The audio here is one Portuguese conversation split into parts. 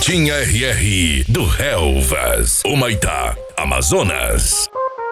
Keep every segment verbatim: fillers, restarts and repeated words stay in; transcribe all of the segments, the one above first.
Motinha R R do Helvas, Humaitá, Amazonas.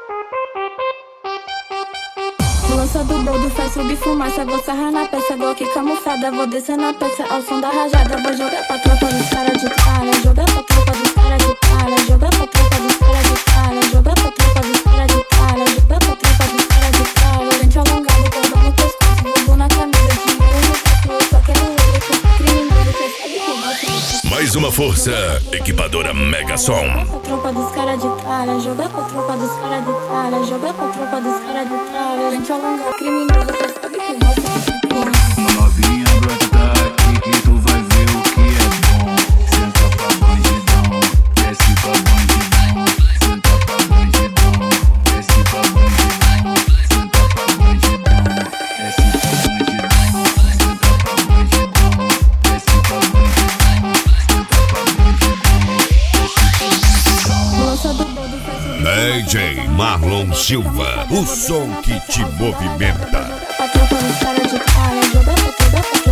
Lança do boldo, faz subir fumaça. Vou sarrar na peça, Glock camuflada. Vou descer na peça ao som da rajada. Vou jogar pra tropa dos caras de palha. Jogar pra tropa dos caras de palha. Jogar pra tropa dos caras de palha. Jogar pra tropa dos caras de palha. Jogar pra tropa dos caras de palha. Lente alongada, cordão no pescoço. Bobo na camisa, dinheiro no bolso. Eu só quero ele, que é criminoso. Que sabe que gosta. Mais uma força, equipadora Mega Som. Jogar pra tropa dos caras de palha. Jogar pra tropa dos caras de palha. Jogar pra tropa dos caras de palha. Lente alongada, criminoso. Que sabe que gosta. Novinha, brota aqui que tu vai ver o que é bom. Senta pra bandidão, desce pra bandidão. Senta pra bandidão, desce pra bandidão. Senta pra bandidão, desce pra bandidão. Senta pra bandidão, desce pra bandidão. Senta pra bandidão, desce pra bandidão. Lança do boldo, faz subir D J Marlon Silva, o som que te movimenta. pra tropa dos caras de palha. Jogar pra tropa